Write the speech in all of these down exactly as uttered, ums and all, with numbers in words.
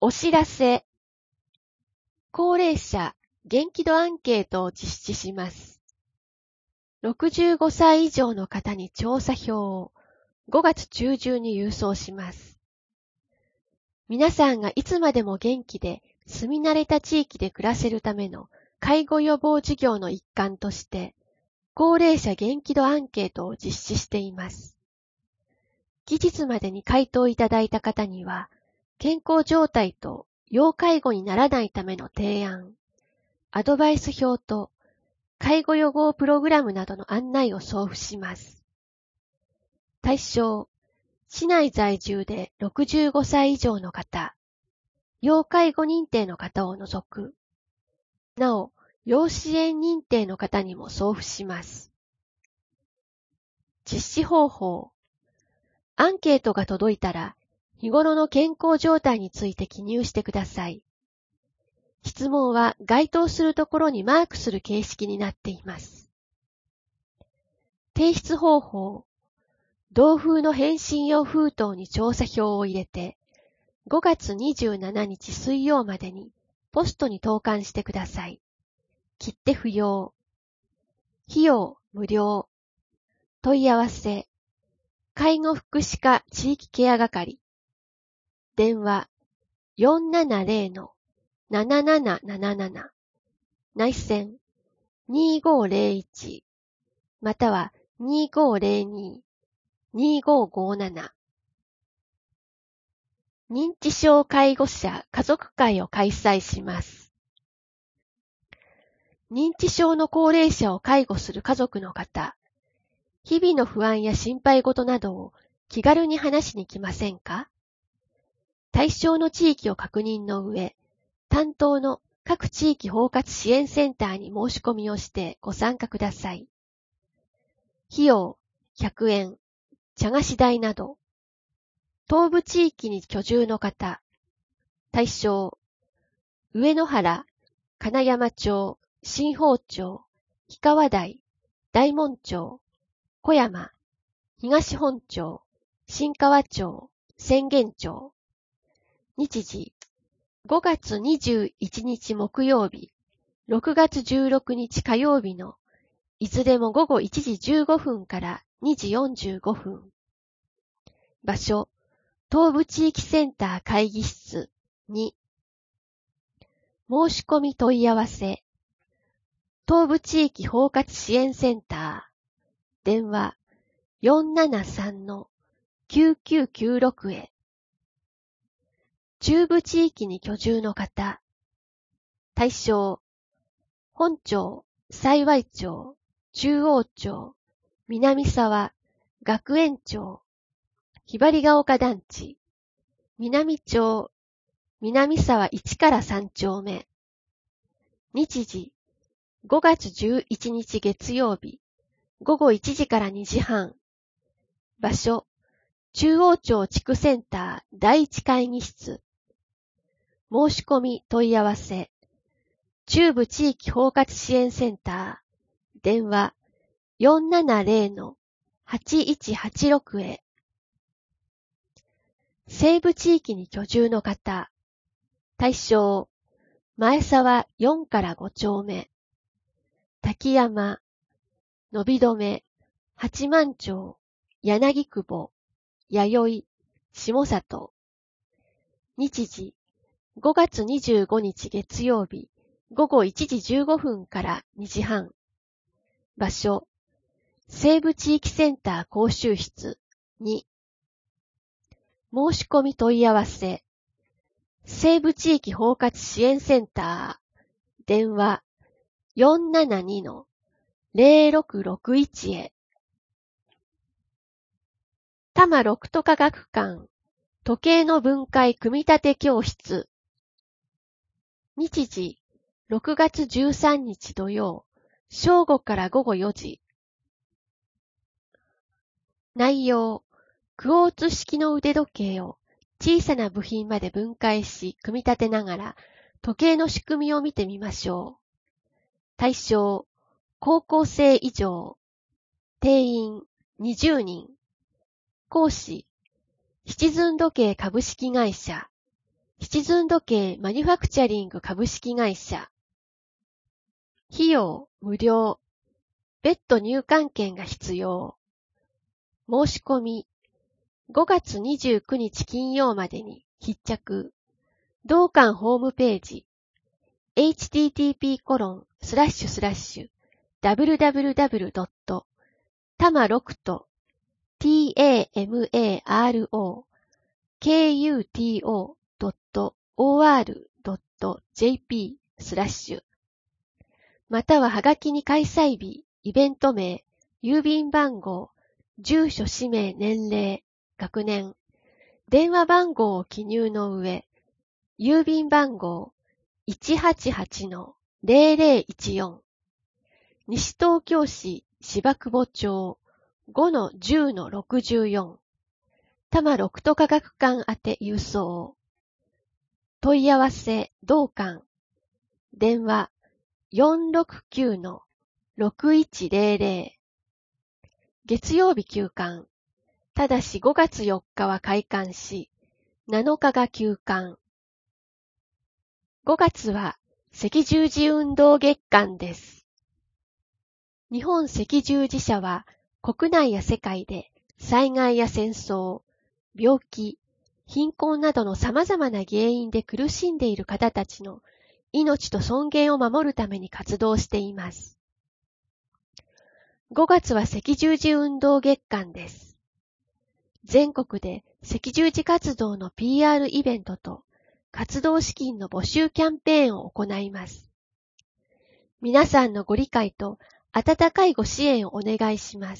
お知らせ。高齢者元気度アンケートを実施します。ろくじゅうごさい以上の方に調査票をごがつ中旬に郵送します。皆さんがいつまでも元気で住み慣れた地域で暮らせるための介護予防事業の一環として、高齢者元気度アンケートを実施しています。期日までに回答いただいた方には、健康状態と要介護にならないための提案、アドバイス表と介護予防プログラムなどの案内を送付します。対象、市内在住でろくじゅうごさい以上の方、要介護認定の方を除く。なお、要支援認定の方にも送付します。実施方法。アンケートが届いたら、日頃の健康状態について記入してください。質問は該当するところにマークする形式になっています。提出方法。同封の返信用封筒に調査票を入れて、ごがつにじゅうしちにち水曜までにポストに投函してください。切手不要。費用無料。問い合わせ。介護福祉課地域ケア係。電話 よんななゼロ なななななななな。内線 にーごーゼロいち または にーごーゼロに にーごーごーなな。認知症介護者家族会を開催します。認知症の高齢者を介護する家族の方、日々の不安や心配事などを気軽に話しに来ませんか？対象の地域を確認の上、担当の各地域包括支援センターに申し込みをしてご参加ください。費用ひゃくえん、茶菓子代など。東部地域に居住の方。対象、上野原、金山町、新宝町、氷川台、大門町、小山、東本町、新川町、浅間町。日時、ごがつにじゅういちにち木曜日、ろくがつじゅうろくにち火曜日のいずれもごごいちじじゅうごふんからにじよんじゅうごふん。場所、東部地域センター会議室に。申し込み問い合わせ。東部地域包括支援センター。電話 よんななさんのきゅうきゅうきゅうろく へ。中部地域に居住の方。対象、本町、幸町、中央町、南沢、学園町、ひばりが丘団地、南町、南沢いちからさん丁目。日時、ごがつじゅういちにち月曜日、ごごいちじからにじはん。場所、中央町地区センター第一会議室。申し込み問い合わせ。中部地域包括支援センター。電話 よんななゼロのはちいちはちろく へ。西部地域に居住の方。対象、前沢よんからご丁目。滝山、のびどめ、八幡町、柳久保、弥生、下里。日時、ごがつにじゅうごにち月曜日、ごごいちじじゅうごふんからにじはん。場所、西部地域センター講習室に。申し込み問い合わせ。西部地域包括支援センター。電話 よんななにのゼロろくろくいち へ。多摩六都科学館時計の分解組み立て教室。日時、ろくがつじゅうさんにち土曜、正午からごごよじ。内容、クォーツ式の腕時計を小さな部品まで分解し組み立てながら時計の仕組みを見てみましょう。対象、高校生以上。定員、にじゅうにん。講師、シチズン時計株式会社、 シチズン時計マニュファクチャリング株式会社。費用無料。別途入館券が必要。申し込み。ごがつにじゅうくにち金曜までに必着。同館ホームページ。エイチティーティーピーコロンスラッシュスラッシュダブリュダブリュダブリュドットタマロクト tamarokkuto.or.jp スラッシュまたははがきに開催日、イベント名、郵便番号、住所氏名年齢、学年、電話番号を記入の上、郵便番号 いちはちはちのゼロゼロいちよん 西東京市芝久保町 ごのじゅうのろくじゅうよん 多摩六都科学館宛て郵送問い合わせ同館電話 よんろくきゅうのろくいちゼロゼロ 月曜日休館ただしごがつよっかは開館しなのかが休館ごがつは赤十字運動月間です。日本赤十字社は国内や世界で災害や戦争、病気、貧困などの様々な原因で苦しんでいる方たちの命と尊厳を守るために活動しています。ごがつは赤十字運動月間です。全国で赤十字活動の ピーアール イベントと活動資金の募集キャンペーンを行います。皆さんのご理解と温かいご支援をお願いします。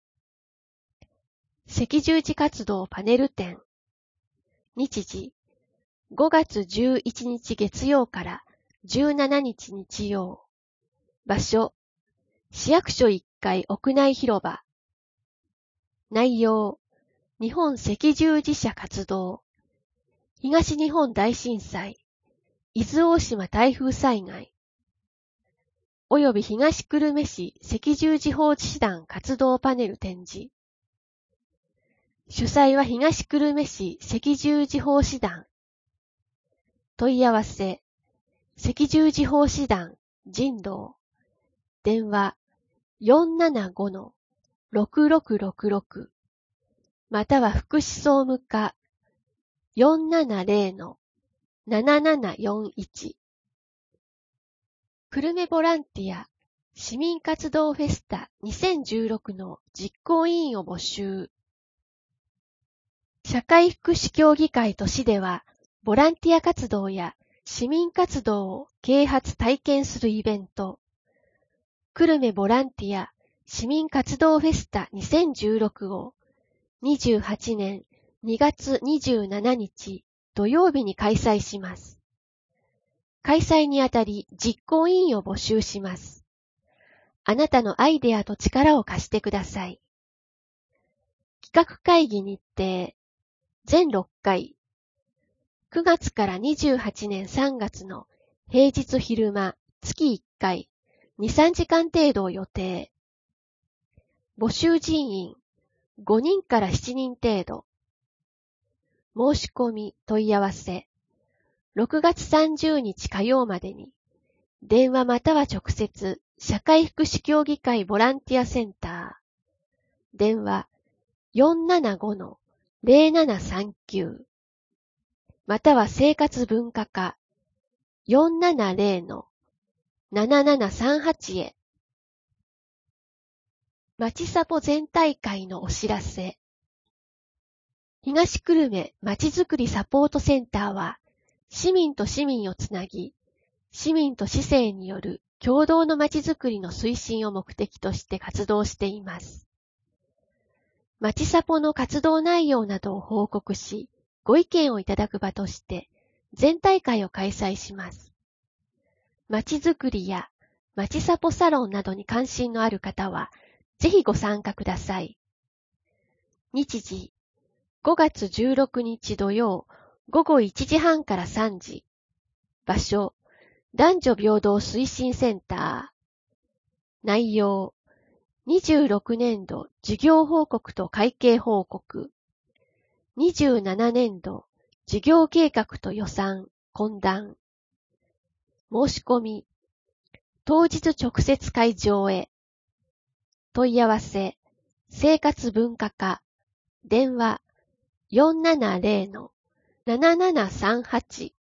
赤十字活動パネル展。日時、ごがつじゅういちにち月曜からじゅうしちにち日曜。場所、市役所いっかい屋内広場。内容、日本赤十字社活動。東日本大震災、伊豆大島台風災害、および東久留米市赤十字法師団活動パネル展示。主催は東久留米市赤十字法師団。問い合わせ、赤十字法師団、人道。電話、よんななごのろくろくろくろく。または福祉総務課、よんななゼロのななななよんいち。久留米ボランティア市民活動フェスタにせんじゅうろくの実行委員を募集。社会福祉協議会と市では、ボランティア活動や市民活動を啓発体験するイベント、久留米ボランティア市民活動フェスタにせんじゅうろくをにじゅうはちねんにがつにじゅうしちにち土曜日に開催します。開催にあたり実行委員を募集します。あなたのアイデアと力を貸してください。企画会議日程、全ろっかい。くがつからにじゅうはちねんさんがつの平日昼間、月いっかい、に、さんじかん程度を予定。募集人員、ごにんからしちにん程度。申し込み、問い合わせ。ろくがつさんじゅうにち火曜までに、電話または直接、社会福祉協議会ボランティアセンター。電話、よんななごのゼロななさんきゅう。または生活文化課、よんななゼロのななななさんはちへ。まちさぽ全体会のお知らせ。東久留米まちづくりサポートセンターは、市民と市民をつなぎ、市民と市政による共同のまちづくりの推進を目的として活動しています。まちさぽの活動内容などを報告し、ご意見をいただく場として、全体会を開催します。まちづくりやまちさぽサロンなどに関心のある方は、ぜひご参加ください。日時、ごがつじゅうろくにち土曜、ごごいちじはんからさんじ。場所、男女平等推進センター。内容、にじゅうろくねんど事業報告と会計報告。にじゅうななねんど事業計画と予算、懇談。申し込み。当日直接会場へ。問い合わせ。生活文化課。電話。よんななゼロのななななさんはち